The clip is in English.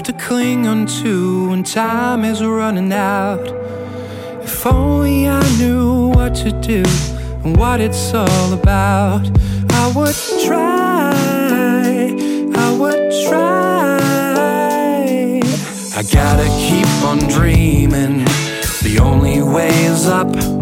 to cling onto when time is running out. If only I knew what to do and what it's all about. I would try, I would try. I gotta keep on dreaming, the only way is up.